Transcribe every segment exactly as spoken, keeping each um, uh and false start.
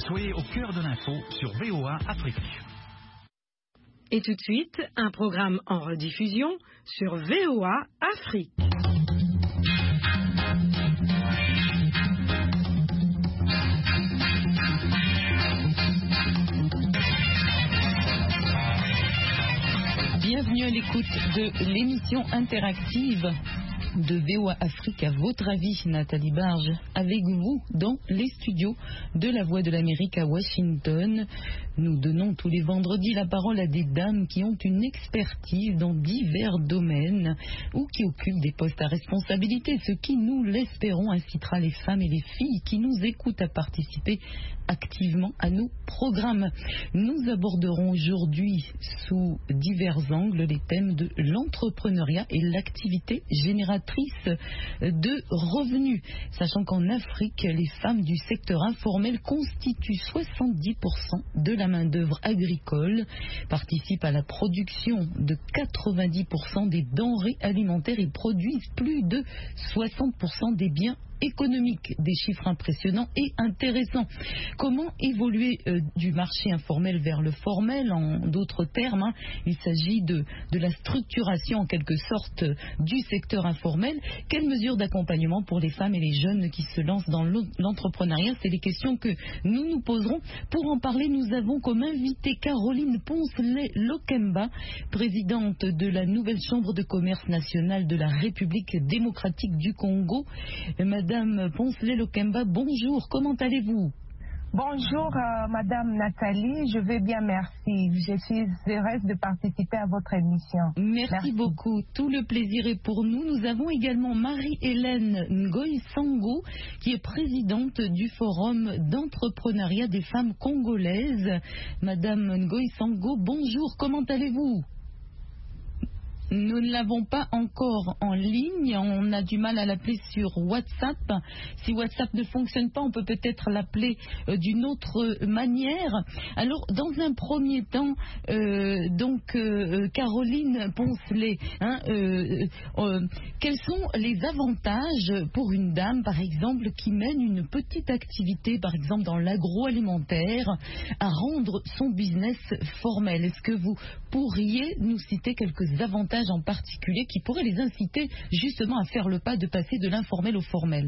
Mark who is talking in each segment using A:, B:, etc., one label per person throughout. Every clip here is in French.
A: Soyez au cœur de l'info sur V O A Afrique.
B: Et tout de suite, un programme en rediffusion sur V O A Afrique.
C: Bienvenue à l'écoute de l'émission interactive de V O A Afrique. À votre avis, Nathalie Barge, avec vous dans les studios de La Voix de l'Amérique à Washington. Nous donnons tous les vendredis la parole à des dames qui ont une expertise dans divers domaines ou qui occupent des postes à responsabilité, ce qui, nous l'espérons, incitera les femmes et les filles qui nous écoutent à participer activement à nos programmes. Nous aborderons aujourd'hui sous divers angles les thèmes de l'entrepreneuriat et l'activité génératrice de revenus, sachant qu'en Afrique, les femmes du secteur informel constituent soixante-dix pour cent de la main-d'œuvre agricole, participent à la production de quatre-vingt-dix pour cent des denrées alimentaires et produisent plus de soixante pour cent des biens économique, des chiffres impressionnants et intéressants. Comment évoluer euh, du marché informel vers le formel? En d'autres termes, hein, il s'agit de, de la structuration en quelque sorte du secteur informel. Quelles mesures d'accompagnement pour les femmes et les jeunes qui se lancent dans l'entrepreneuriat? C'est les questions que nous nous poserons. Pour en parler, nous avons comme invité Caroline Poncelet-Lokemba, présidente de la nouvelle chambre de commerce nationale de la République démocratique du Congo. Madame Madame Poncelet-Lokemba, bonjour, comment allez-vous?
D: Bonjour euh, Madame Nathalie, je vais bien, merci. Je suis heureuse de participer à votre émission.
C: Merci, merci beaucoup, tout le plaisir est pour nous. Nous avons également Marie-Hélène Ngoy-Sango, qui est présidente du Forum d'entrepreneuriat des femmes congolaises. Madame Ngoy-Sango, bonjour, comment allez-vous? Nous ne l'avons pas encore en ligne, on a du mal à l'appeler sur WhatsApp. Si WhatsApp ne fonctionne pas, on peut peut-être l'appeler euh, d'une autre manière. Alors, dans un premier temps, euh, donc euh, Caroline Poncelet, hein, euh, euh, quels sont les avantages pour une dame, par exemple, qui mène une petite activité, par exemple dans l'agroalimentaire, à rendre son business formel? Est-ce que vous pourriez nous citer quelques avantages en particulier qui pourraient les inciter justement à faire le pas de passer de l'informel au formel?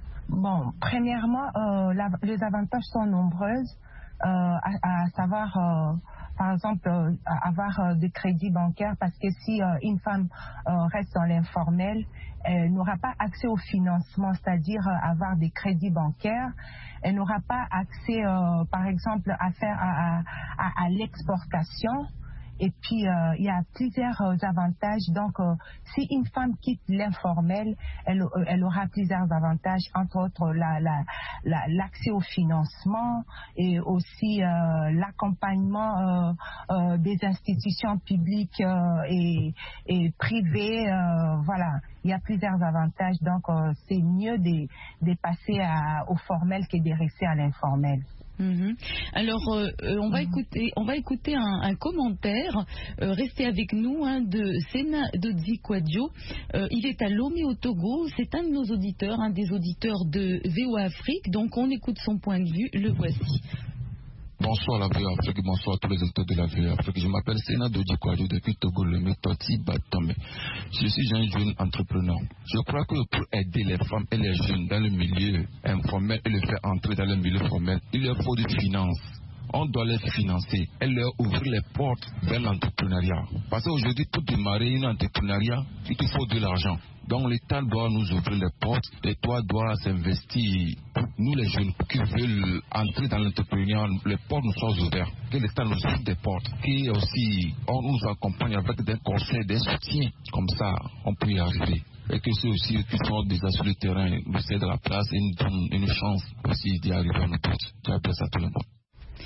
D: Bon, premièrement, euh, la, les avantages sont nombreux, euh, à, à savoir, euh, par exemple, euh, avoir euh, des crédits bancaires, parce que si euh, une femme euh, reste dans l'informel, elle n'aura pas accès au financement, c'est-à-dire euh, avoir des crédits bancaires. Elle n'aura pas accès, euh, par exemple, à faire à, à, à, à l'exportation. Et puis, euh, il y a plusieurs euh, avantages. Donc, euh, si une femme quitte l'informel, elle, euh, elle aura plusieurs avantages, entre autres la, la, la, l'accès au financement et aussi euh, l'accompagnement euh, euh, des institutions publiques euh, et, et privées. Euh, voilà, il y a plusieurs avantages. Donc, euh, c'est mieux de, de passer à, au formel que de rester à l'informel.
C: Mmh. Alors, euh, on va écouter, on va écouter un, un commentaire. Euh, restez avec nous, hein, de Sena Dodzi Kwadjo. Euh, il est à Lomé au Togo. C'est un de nos auditeurs, un des auditeurs de V O A Afrique. Donc, on écoute son point de vue. Le voici.
E: Bonsoir la V O A Afrique, bonsoir à tous les auditeurs de la V O A Afrique. Je m'appelle Sena Dodji Kwadjo depuis Togo, le Métoti Batome. Je suis un jeune entrepreneur. Je crois que pour aider les femmes et les jeunes dans le milieu informel et les faire entrer dans le milieu formel, il leur faut des finances. On doit les financer et leur ouvrir les portes vers l'entrepreneuriat. Parce qu'aujourd'hui, pour démarrer un entrepreneuriat, il te faut de l'argent. Donc l'État doit nous ouvrir les portes, l'État doit s'investir. Nous les jeunes qui veulent entrer dans l'entrepreneuriat, les portes nous soient ouvertes. Que l'État nous ouvre des portes. Et aussi, on nous accompagne avec des conseils, des soutiens. Comme ça, on peut y arriver. Et que ceux aussi qui sont déjà sur le terrain nous cèdent la place et nous donnent une chance aussi d'y arriver à nos portes. J'appelle ça tout le monde.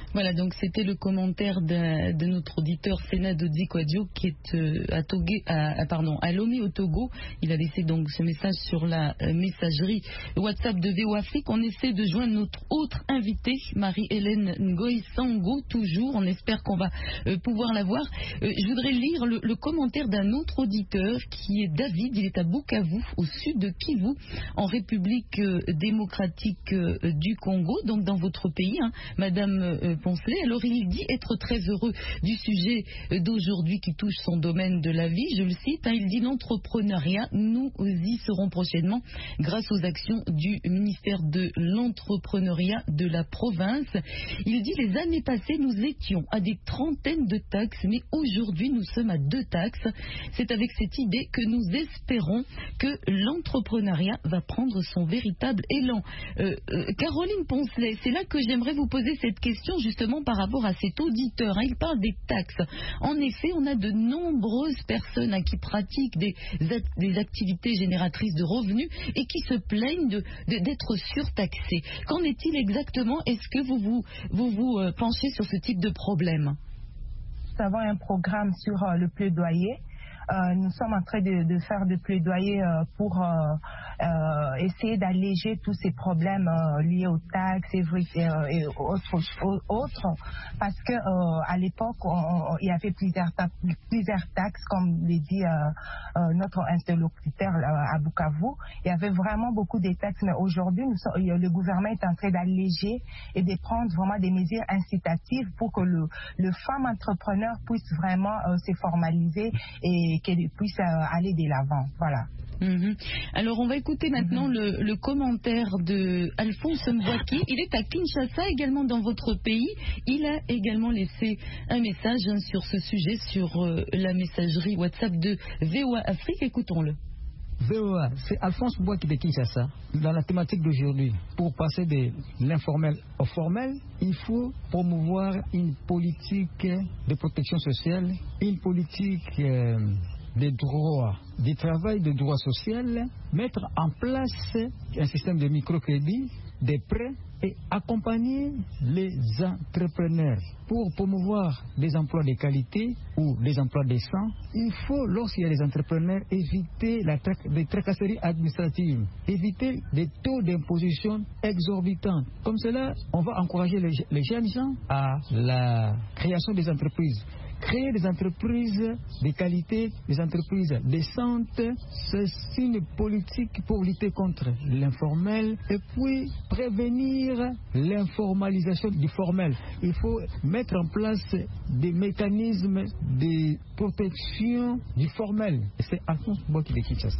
C: Voilà, donc c'était le commentaire de, de notre auditeur Sénat Dodi Kwadjo qui est euh, à, Togué, à, à, pardon, à Lomé au Togo. Il a laissé donc ce message sur la euh, messagerie WhatsApp de V O Afrique. On essaie de joindre notre autre invitée, Marie-Hélène Ngoï Sango, toujours. On espère qu'on va euh, pouvoir la voir. Euh, je voudrais lire le, le commentaire d'un autre auditeur qui est David. Il est à Bukavu, au sud de Kivu, en République euh, démocratique euh, du Congo, donc dans votre pays, hein, Madame euh, Poncelet. Alors il dit être très heureux du sujet d'aujourd'hui qui touche son domaine de la vie. Je le cite, hein, il dit l'entrepreneuriat, nous y serons prochainement grâce aux actions du ministère de l'entrepreneuriat de la province. Il dit les années passées nous étions à des trentaines de taxes, mais aujourd'hui nous sommes à deux taxes. C'est avec cette idée que nous espérons que l'entrepreneuriat va prendre son véritable élan. Euh, euh, Caroline Poncelet, c'est là que j'aimerais vous poser cette question justement par rapport à cet auditeur. Hein, il parle des taxes. En effet, on a de nombreuses personnes hein, qui pratiquent des, des activités génératrices de revenus et qui se plaignent de, de, d'être surtaxées. Qu'en est-il exactement? Est-ce que vous vous, vous, vous euh, penchez sur ce type de problème?
D: Nous avons un programme sur euh, le plaidoyer. Euh, nous sommes en train de, de faire des plaidoyers euh, pour euh, euh, essayer d'alléger tous ces problèmes euh, liés aux taxes et, euh, et autres, autres, parce que euh, à l'époque on, on, il y avait plusieurs, ta plusieurs taxes, comme l'a dit euh, euh, notre interlocuteur euh, à Bukavu. Il y avait vraiment beaucoup de taxes, mais aujourd'hui le gouvernement est en train d'alléger et de prendre vraiment des mesures incitatives pour que le, le femme entrepreneur puisse vraiment euh, se formaliser et qu'elle puisse euh, aller de l'avant. Voilà.
C: Mmh. Alors on va écouter maintenant mmh. le, le commentaire de Alphonse Mbouaki. Il est à Kinshasa, également dans votre pays. Il a également laissé un message hein, sur ce sujet, sur euh, la messagerie WhatsApp de V O A Afrique. Écoutons-le.
F: V O A, c'est Alphonse Mbouaki de Kinshasa. Dans la thématique d'aujourd'hui, pour passer de l'informel au formel, il faut promouvoir une politique de protection sociale, une politique euh, des droits, du travail, de droits sociaux, mettre en place un système de microcrédit, des prêts et accompagner les entrepreneurs pour promouvoir des emplois de qualité ou des emplois décents. Il faut, lorsqu'il y a des entrepreneurs, éviter la tra les tracasseries administratives, éviter des taux d'imposition exorbitants. Comme cela, on va encourager les, les jeunes gens à la création des entreprises. Créer des entreprises de qualité, des entreprises décentes, c'est une politique pour lutter contre l'informel et puis prévenir l'informalisation du formel. Il faut mettre en place des mécanismes de protection du formel. C'est Alphonse Mbouaki de Kinshasa.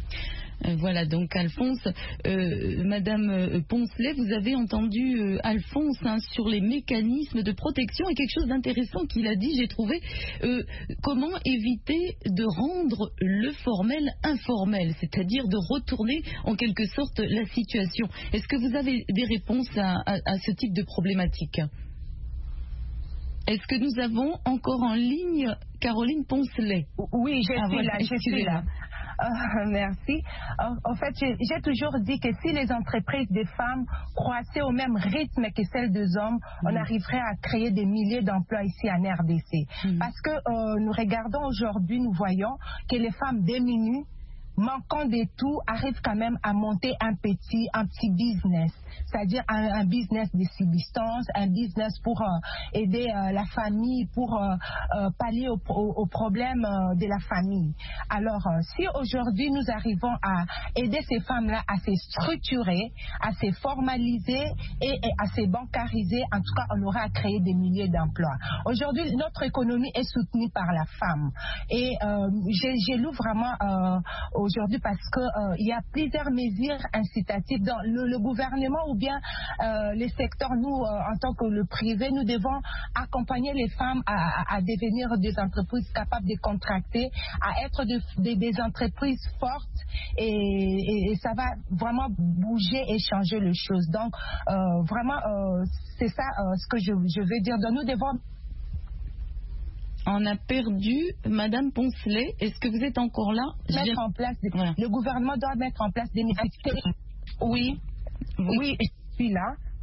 C: Voilà donc Alphonse, euh, Madame Poncelet, vous avez entendu euh, Alphonse hein, sur les mécanismes de protection et quelque chose d'intéressant qu'il a dit, j'ai trouvé, euh, comment éviter de rendre le formel informel, c'est-à-dire de retourner en quelque sorte la situation. Est-ce que vous avez des réponses à, à, à ce type de problématique? Est-ce que nous avons encore en ligne Caroline Poncelet?
D: Oui, je
C: ah,
D: suis
C: voilà,
D: là, je suis là. Euh, merci. En, en fait, j'ai toujours dit que si les entreprises des femmes croissaient au même rythme que celles des hommes, mmh. on arriverait à créer des milliers d'emplois ici en R D C. Mmh. Parce que euh, nous regardons aujourd'hui, nous voyons que les femmes diminuent, manquant de tout, arrivent quand même à monter un petit, un petit business. C'est-à-dire un, un business de subsistance, un business pour euh, aider euh, la famille, pour euh, euh, pallier aux au, au problèmes euh, de la famille. Alors, euh, si aujourd'hui nous arrivons à aider ces femmes-là à se structurer, à se formaliser et, et à se bancariser, en tout cas, on aura à créer des milliers d'emplois. Aujourd'hui, notre économie est soutenue par la femme. Et euh, j'ai lu vraiment euh, aujourd'hui parce qu'il euh, y a plusieurs mesures incitatives dans le, le gouvernement ou bien euh, les secteurs, nous, euh, en tant que le privé, nous devons accompagner les femmes à, à, à devenir des entreprises capables de contracter, à être de, de, des entreprises fortes et, et, et ça va vraiment bouger et changer les choses. Donc, euh, vraiment, euh, c'est ça euh, ce que je, je veux dire. Donc, nous devons...
C: On a perdu Madame Poncelet. Est-ce que vous êtes encore là?
D: Mettre en place des... ouais. Le gouvernement doit mettre en place des mesures. Oui. Oui, je suis là.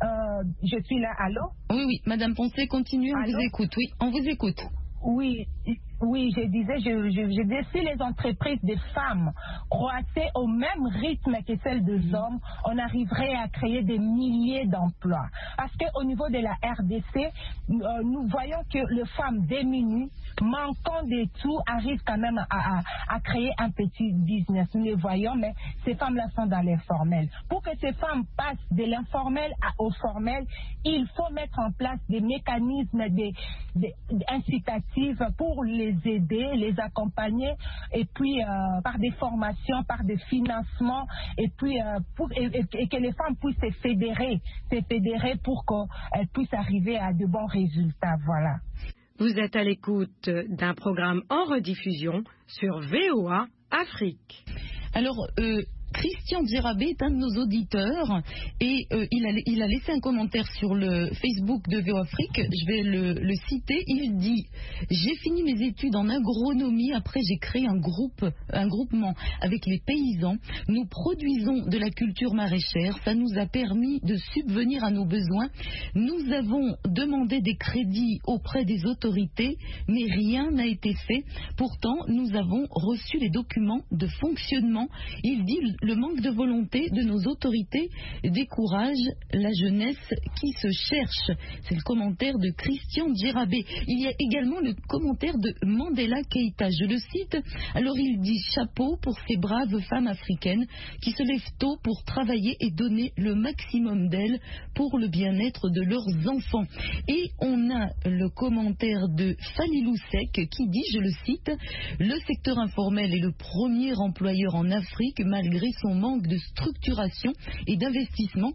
D: Euh, je suis là, allô?
C: Oui, oui, Madame Poncelet, continue, on
D: Allô?
C: vous écoute. Oui, on vous écoute.
D: Oui, oui, je disais, je, je, je disais, si les entreprises des femmes croissaient au même rythme que celles des mmh. hommes, on arriverait à créer des milliers d'emplois. Parce qu'au niveau de la R D C, euh, nous voyons que les femmes démunies, manquant de tout, arrivent quand même à, à, à créer un petit business. Nous les voyons, mais ces femmes-là sont dans l'informel. Pour que ces femmes passent de l'informel au formel, il faut mettre en place des mécanismes des, des, des incitatifs pour les aider, les accompagner, et puis euh, par des formations, par des financements, et puis euh, pour, et, et, et que les femmes puissent se fédérer, se fédérer pour qu'elles puissent arriver à de bons résultats. Voilà.
B: Vous êtes à l'écoute d'un programme en rediffusion sur V O A Afrique.
C: Alors, euh, Christian Djérabé est un de nos auditeurs et euh, il, a, il a laissé un commentaire sur le Facebook de V O A Afrique. Je vais le, le citer. Il dit « J'ai fini mes études en agronomie. Après, j'ai créé un groupe, un groupement avec les paysans. Nous produisons de la culture maraîchère. Ça nous a permis de subvenir à nos besoins. Nous avons demandé des crédits auprès des autorités, mais rien n'a été fait. Pourtant, nous avons reçu les documents de fonctionnement. » Il dit « Le manque de volonté de nos autorités décourage la jeunesse qui se cherche. » C'est le commentaire de Christian Djérabé. Il y a également le commentaire de Mandela Keïta. Je le cite. Alors il dit « Chapeau pour ces braves femmes africaines qui se lèvent tôt pour travailler et donner le maximum d'elles pour le bien-être de leurs enfants. » Et on a le commentaire de Falilou Sek qui dit, je le cite, « Le secteur informel est le premier employeur en Afrique malgré son manque de structuration et d'investissement.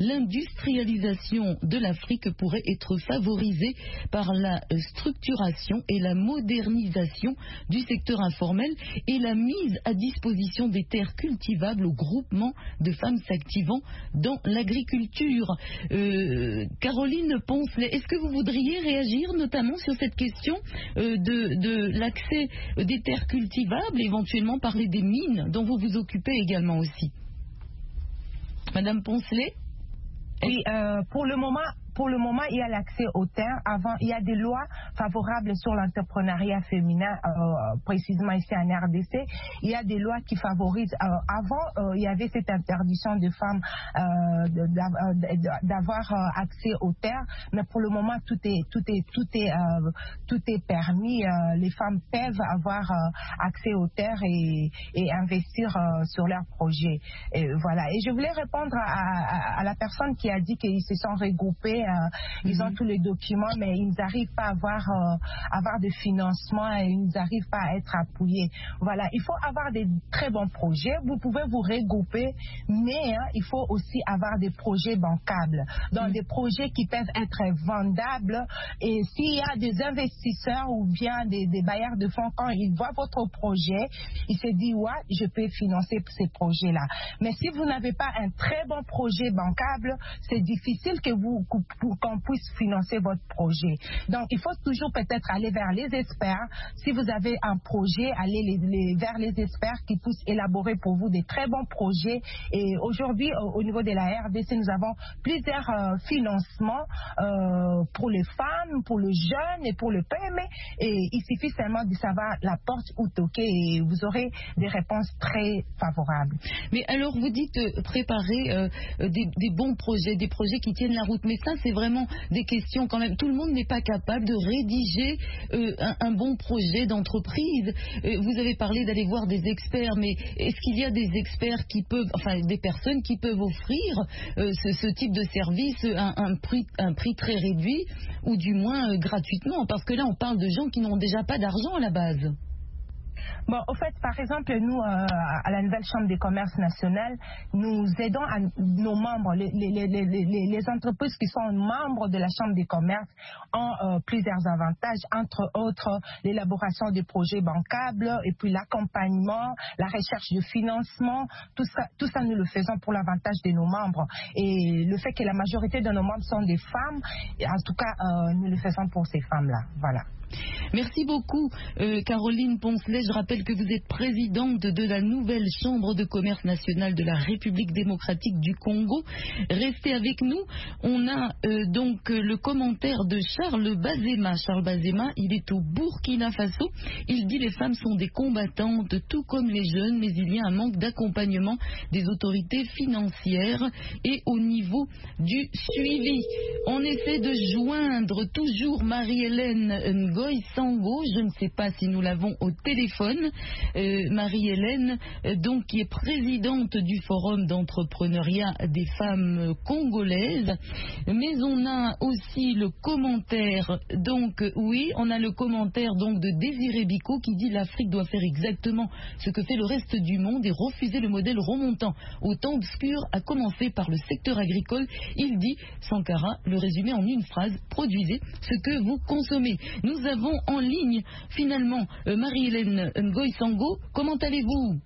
C: L'industrialisation de l'Afrique pourrait être favorisée par la structuration et la modernisation du secteur informel et la mise à disposition des terres cultivables au groupement de femmes s'activant dans l'agriculture. » euh, Caroline Poncelet, est-ce que vous voudriez réagir notamment sur cette question euh, de, de l'accès des terres cultivables, éventuellement parler des mines dont vous vous occupez également aussi? Madame Poncelet?
D: Oui, euh, pour le moment, pour le moment, il y a l'accès aux terres. Avant, il y a des lois favorables sur l'entrepreneuriat féminin, euh, précisément ici en R D C. Il y a des lois qui favorisent. Euh, avant, euh, il y avait cette interdiction de femmes euh, d'avoir euh, accès aux terres, mais pour le moment, tout est tout est tout est euh, tout est permis. Euh, les femmes peuvent avoir euh, accès aux terres et, et investir euh, sur leurs projets. Et voilà. Et je voulais répondre à, à, à la personne qui a dit qu'ils se sont regroupés. Euh, ils mm-hmm. ont tous les documents, mais ils n'arrivent pas à avoir, euh, avoir de financement et ils n'arrivent pas à être appuyés. Voilà, il faut avoir des très bons projets. Vous pouvez vous regrouper, mais hein, il faut aussi avoir des projets bancables, donc mm-hmm. des projets qui peuvent être vendables. Et s'il y a des investisseurs ou bien des, des bailleurs de fonds, quand ils voient votre projet, ils se disent ouais, je peux financer ces projets-là. Mais si vous n'avez pas un très bon projet bancable, c'est difficile que vous pour qu'on puisse financer votre projet. Donc, il faut toujours peut-être aller vers les experts. Si vous avez un projet, allez les, les, vers les experts qui puissent élaborer pour vous des très bons projets. Et aujourd'hui, au, au niveau de la R D C, nous avons plusieurs euh, financements euh, pour les femmes, pour les jeunes et pour le P M E. Et il suffit seulement de savoir la porte où toquer et vous aurez des réponses très favorables.
C: Mais alors, vous dites euh, préparer euh, des, des bons projets, des projets qui tiennent la route. Mais ça, c'est vraiment des questions quand même. Tout le monde n'est pas capable de rédiger euh, un, un bon projet d'entreprise. Euh, vous avez parlé d'aller voir des experts, mais est-ce qu'il y a des experts qui peuvent, enfin des personnes qui peuvent offrir euh, ce, ce type de service un, un, prix, un prix très réduit ou du moins euh, gratuitement? Parce que là, on parle de gens qui n'ont déjà pas d'argent à la base.
D: Bon, au fait, par exemple, nous, euh, à la nouvelle Chambre des commerces nationales, nous aidons à nos membres, les, les, les, les, les entreprises qui sont membres de la Chambre des commerces ont euh, plusieurs avantages, entre autres l'élaboration des projets bancables et puis l'accompagnement, la recherche de financement, tout ça, tout ça nous le faisons pour l'avantage de nos membres. Et le fait que la majorité de nos membres sont des femmes, en tout cas, euh, nous le faisons pour ces femmes-là. Voilà.
C: Merci beaucoup, euh, Caroline Poncelet. Je rappelle que vous êtes présidente de la nouvelle Chambre de commerce nationale de la République démocratique du Congo. Restez avec nous. On a euh, donc le commentaire de Charles Bazema. Charles Bazema, il est au Burkina Faso. Il dit les femmes sont des combattantes, tout comme les jeunes, mais il y a un manque d'accompagnement des autorités financières et au niveau du suivi. On essaie de joindre toujours Marie-Hélène Ngoy Sango, je ne sais pas si nous l'avons au téléphone, euh, Marie-Hélène, euh, donc qui est présidente du Forum d'entrepreneuriat des femmes congolaises, mais on a aussi le commentaire, donc oui, on a le commentaire donc de Désiré Bicot qui dit l'Afrique doit faire exactement ce que fait le reste du monde et refuser le modèle remontant au temps obscur, à commencer par le secteur agricole. Il dit, Sankara, le résumé en une phrase, produisez ce que vous consommez. Nous avons en ligne, finalement, euh, Marie-Hélène Ngoy Sango. Comment allez-vous?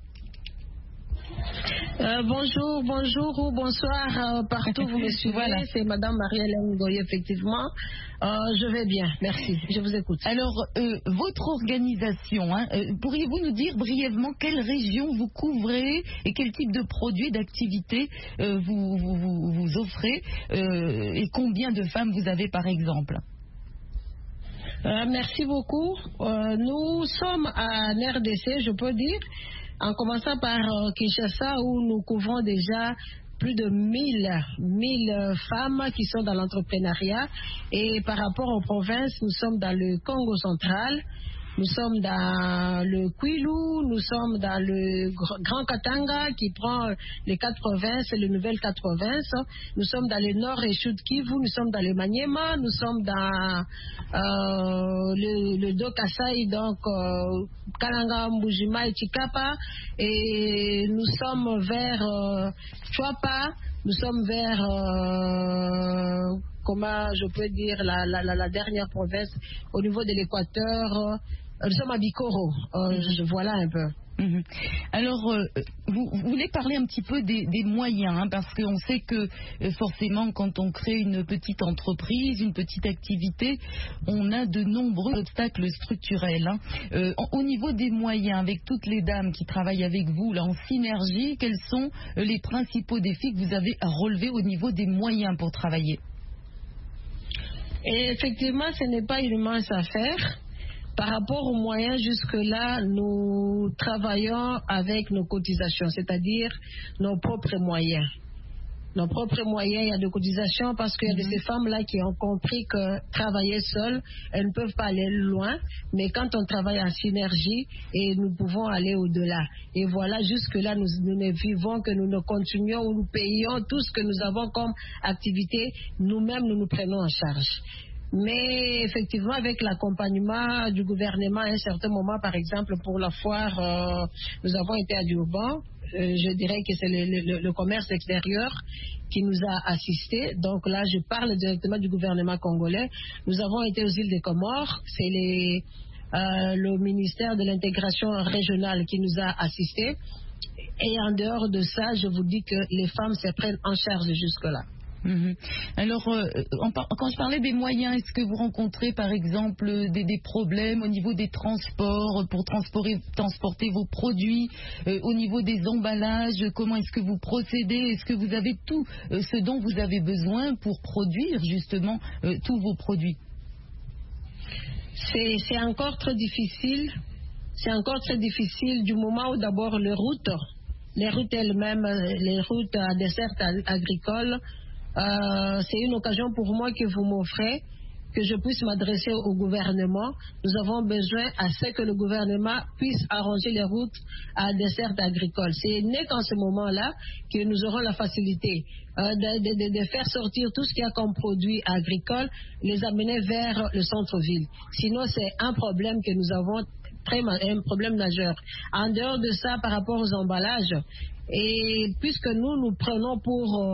G: Euh, bonjour, bonjour ou bonsoir euh, partout vous me suivez. Voilà. C'est Madame Marie-Hélène Ngoy, effectivement. Euh, je vais bien, merci. Je vous écoute.
C: Alors, euh, votre organisation, hein, euh, pourriez-vous nous dire brièvement quelle région vous couvrez et quel type de produits, d'activités euh, vous, vous, vous, vous offrez euh, et combien de femmes vous avez par exemple?
G: Euh, merci beaucoup. Euh, nous sommes en R D C, je peux dire, en commençant par euh, Kinshasa, où nous couvrons déjà plus de mille femmes qui sont dans l'entrepreneuriat. Et par rapport aux provinces, nous sommes dans le Congo central, nous sommes dans le Kwilu, nous sommes dans le Grand Katanga qui prend les quatre provinces, les nouvelles quatre provinces. Nous sommes dans le nord et Sud Kivu, nous sommes dans le Maniema, nous sommes dans euh, le, le Do-Kasai, donc euh, Kalanga, Mbujima et Chikapa. Et nous sommes vers euh, Chwapa, nous sommes vers... Euh, comment je peux dire la, la, la, la dernière province au niveau de l'Équateur. Nous sommes à Bikoro, euh, je, voilà un peu.
C: Mmh. Alors, euh, vous, vous voulez parler un petit peu des, des moyens, hein, parce qu'on sait que euh, forcément, quand on crée une petite entreprise, une petite activité, on a de nombreux obstacles structurels. Hein. Euh, au niveau des moyens, avec toutes les dames qui travaillent avec vous, là, en synergie, quels sont euh, les principaux défis que vous avez à relever au niveau des moyens pour travailler?
G: Et effectivement, ce n'est pas une mince affaire. Par rapport aux moyens, jusque-là, nous travaillons avec nos cotisations, c'est-à-dire nos propres moyens. Nos propres moyens, il y a des cotisations parce qu'il y a de ces femmes-là qui ont compris que travailler seules, elles ne peuvent pas aller loin, mais quand on travaille en synergie, et nous pouvons aller au-delà. Et voilà, jusque-là, nous, nous ne vivons que nous ne continuons ou nous payons tout ce que nous avons comme activité, nous-mêmes, nous nous prenons en charge. Mais effectivement, avec l'accompagnement du gouvernement à un certain moment, par exemple, pour la foire, euh, nous avons été à Durban. Euh, je dirais que c'est le, le, le commerce extérieur qui nous a assistés. Donc là, je parle directement du gouvernement congolais. Nous avons été aux îles des Comores. C'est les, euh, le ministère de l'intégration régionale qui nous a assistés. Et en dehors de ça, je vous dis que les femmes se prennent en charge jusque-là.
C: Mmh. Alors, euh, quand je parlais des moyens, est-ce que vous rencontrez par exemple des, des problèmes au niveau des transports pour transporter, transporter vos produits, euh, au niveau des emballages? Comment est-ce que vous procédez? Est-ce que vous avez tout euh, ce dont vous avez besoin pour produire justement euh, tous vos produits?
G: C'est, c'est encore très difficile. C'est encore très difficile du moment où d'abord les routes, les routes elles-mêmes, les routes à dessert agricole. Euh, c'est une occasion pour moi que vous m'offrez, que je puisse m'adresser au gouvernement. Nous avons besoin à ce que le gouvernement puisse arranger les routes à dessert agricole. C'est n'est qu'en ce moment-là que nous aurons la facilité euh, de, de, de faire sortir tout ce qu'il y a comme produits agricoles, les amener vers le centre-ville. Sinon, c'est un problème que nous avons, très, un problème majeur. En dehors de ça, par rapport aux emballages, et puisque nous, nous prenons pour... Euh,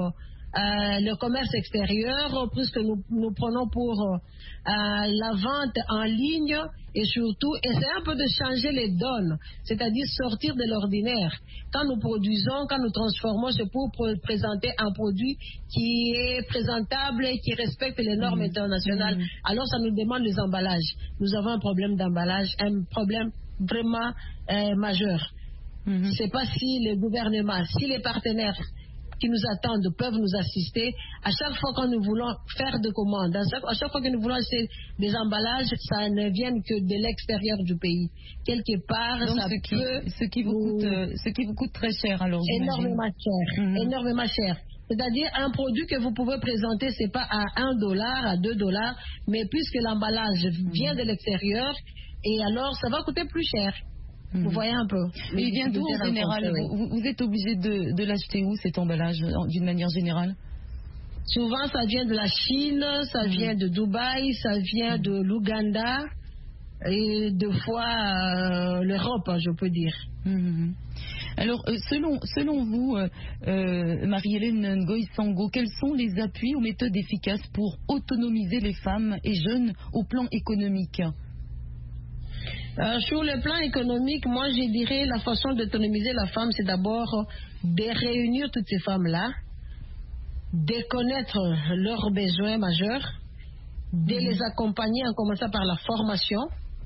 G: euh, le commerce extérieur, puisque nous, nous prenons pour euh, la vente en ligne et surtout essayer un peu de changer les donnes, c'est-à-dire sortir de l'ordinaire. Quand nous produisons, quand nous transformons, c'est pour pr- présenter un produit qui est présentable et qui respecte les normes mmh. internationales. Mmh. Alors ça nous demande les emballages. Nous avons un problème d'emballage, un problème vraiment euh, majeur. Mmh. Je ne sais pas si le gouvernement, si les partenaires qui nous attendent peuvent nous assister. À chaque fois que nous voulons faire des commandes, à chaque, à chaque fois que nous voulons acheter des emballages, ça ne vient que de l'extérieur du pays. Quelque part,
C: donc
G: ça
C: ce qui,
G: peut
C: ce qui vous coûte, euh, ce qui vous coûte très cher, alors
G: énormément cher, mmh. énormément cher. C'est-à-dire un produit que vous pouvez présenter, c'est pas à un dollar, à deux dollars, mais puisque l'emballage vient de l'extérieur, et alors ça va coûter plus cher. Mmh. Vous voyez un peu.
C: Et il vient d'où en général? vous, vous êtes obligé de, de l'acheter où, cet emballage, d'une manière générale?
G: Souvent, ça vient de la Chine, ça mmh. vient de Dubaï, ça vient mmh. de l'Ouganda et deux fois euh, l'Europe, je peux dire.
C: Mmh. Alors, euh, selon, selon vous, euh, euh, Marie-Hélène Ngoy Sango, quels sont les appuis ou méthodes efficaces pour autonomiser les femmes et jeunes au plan économique?
G: Euh, sur le plan économique, moi je dirais la façon d'autonomiser la femme, c'est d'abord de réunir toutes ces femmes-là, de connaître leurs besoins majeurs, de mmh. les accompagner en commençant par la formation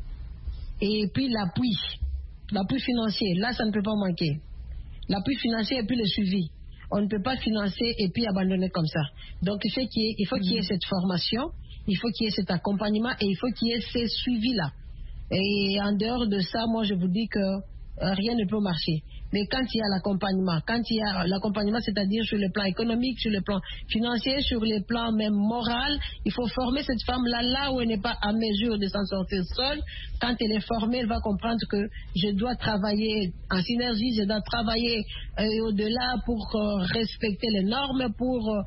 G: et puis l'appui, l'appui financier. Là, ça ne peut pas manquer. L'appui financier et puis le suivi. On ne peut pas financer et puis abandonner comme ça. Donc il faut qu'il y ait, il faut mmh. qu'il y ait cette formation, il faut qu'il y ait cet accompagnement et il faut qu'il y ait ces suivis-là. Et en dehors de ça, moi je vous dis que euh, rien ne peut marcher. Mais quand il y a l'accompagnement, quand il y a l'accompagnement, c'est-à-dire sur le plan économique, sur le plan financier, sur le plan même moral, il faut former cette femme-là là où elle n'est pas à mesure de s'en sortir seule. Quand elle est formée, elle va comprendre que je dois travailler en synergie, je dois travailler euh, au-delà pour euh, respecter les normes, pour euh,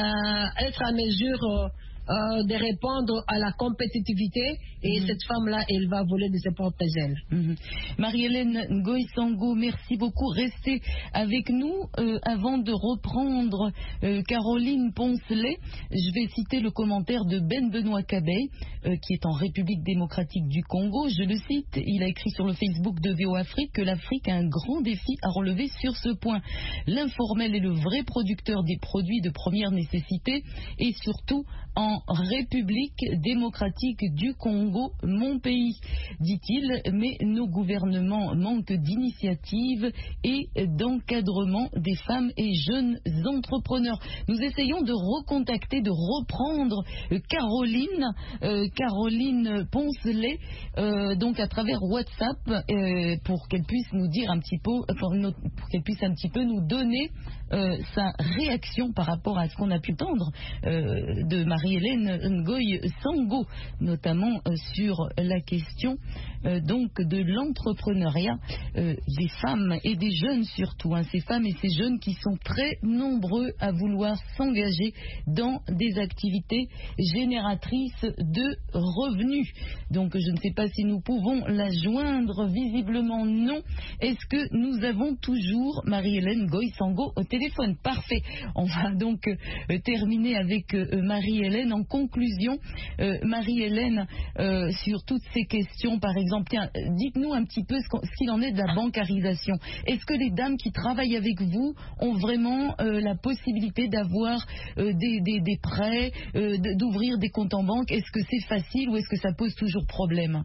G: être à mesure euh, Euh, de répondre à la compétitivité et mmh. cette femme-là, elle va voler de ses propres ailes.
C: Mmh. Marie-Hélène Ngoy Sango, merci beaucoup. Restez avec nous euh, avant de reprendre euh, Caroline Poncelet. Je vais citer le commentaire de Ben Benoît Cabey, euh, qui est en République démocratique du Congo. Je le cite, il a écrit sur le Facebook de V O Afrique que l'Afrique a un grand défi à relever sur ce point. L'informel est le vrai producteur des produits de première nécessité et surtout en République démocratique du Congo, mon pays, dit-il, mais nos gouvernements manquent d'initiative et d'encadrement des femmes et jeunes entrepreneurs. Nous essayons de recontacter, de reprendre Caroline, euh, Caroline Poncelet, euh, donc à travers WhatsApp, euh, pour qu'elle puisse nous dire un petit peu, pour, pour qu'elle puisse un petit peu nous donner euh, sa réaction par rapport à ce qu'on a pu entendre euh, de Marie-Hélène Ngoy Sango, notamment euh, sur la question euh, donc de l'entrepreneuriat euh, des femmes et des jeunes surtout, hein, ces femmes et ces jeunes qui sont très nombreux à vouloir s'engager dans des activités génératrices de revenus. Donc je ne sais pas si nous pouvons la joindre, visiblement non. Est-ce que nous avons toujours Marie-Hélène Ngoy Sango au téléphone? Parfait. On va donc euh, terminer avec euh, Marie-Hélène. En conclusion, euh, Marie-Hélène, euh, sur toutes ces questions, par exemple, tiens, dites-nous un petit peu ce, ce qu'il en est de la bancarisation. Est-ce que les dames qui travaillent avec vous ont vraiment euh, la possibilité d'avoir euh, des, des, des prêts, euh, d'ouvrir des comptes en banque? Est-ce que c'est facile ou est-ce que ça pose toujours problème?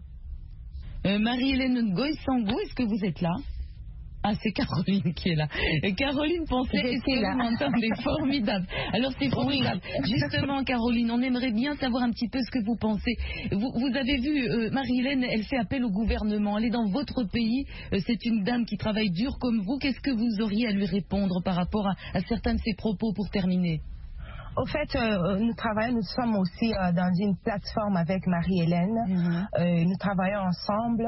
C: euh, Marie-Hélène Ngoy Sango, est-ce que vous êtes là? Ah, c'est Caroline qui est là. Caroline Poncelet, est-ce que vous m'entendez? Formidable. Alors c'est formidable. Justement, Caroline, on aimerait bien savoir un petit peu ce que vous pensez. Vous, vous avez vu, euh, Marie-Hélène, elle fait appel au gouvernement. Elle est dans votre pays. Euh, c'est une dame qui travaille dur comme vous. Qu'est-ce que vous auriez à lui répondre par rapport à, à certains de ses propos pour terminer?
D: Au fait, euh, nous travaillons, nous sommes aussi euh, dans une plateforme avec Marie-Hélène. Mm-hmm. euh, nous travaillons ensemble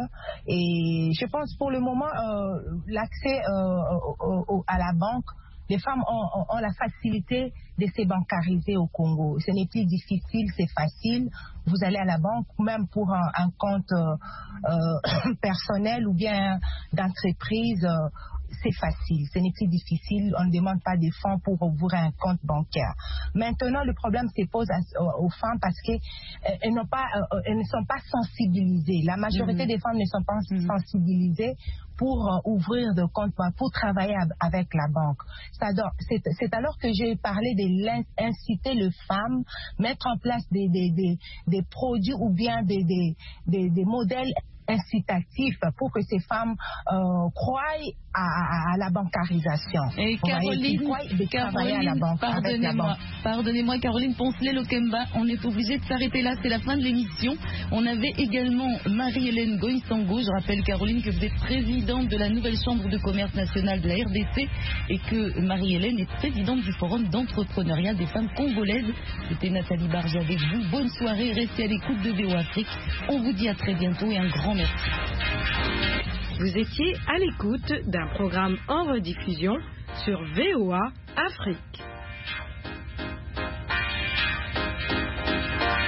D: et je pense pour le moment, euh, l'accès euh, au, au, à la banque, les femmes ont, ont, ont la facilité de se bancariser au Congo. Ce n'est plus difficile, c'est facile. Vous allez à la banque, même pour un, un compte euh, euh, personnel ou bien d'entreprise. Euh, c'est facile, ce n'est plus difficile, on ne demande pas des fonds pour ouvrir un compte bancaire. Maintenant, le problème se pose à, aux, aux femmes parce qu'elles euh, n'ont pas, euh, elles ne sont pas sensibilisées. La majorité mmh. des femmes ne sont pas mmh. sensibilisées pour euh, ouvrir de compte, pour travailler avec la banque. C'est, c'est alors que j'ai parlé d'inciter les femmes, mettre en place des, des, des, des produits ou bien des, des, des, des modèles incitatif pour que ces femmes euh, croient à, à, à la bancarisation.
C: Et Caroline,
D: voyez,
C: Caroline, à la banque, pardonnez-moi, pardonnez-moi Caroline Poncelet-Lokemba, on est obligé de s'arrêter là, c'est la fin de l'émission. On avait également Marie-Hélène Goïsango, je rappelle Caroline que vous êtes présidente de la nouvelle chambre de commerce nationale de la R D C et que Marie-Hélène est présidente du forum d'entrepreneuriat des femmes congolaises. C'était Nathalie Barge avec vous, bonne soirée, restez à l'écoute de V O Afrique, on vous dit à très bientôt et un grand merci.
B: Vous étiez à l'écoute d'un programme en rediffusion sur V O A Afrique.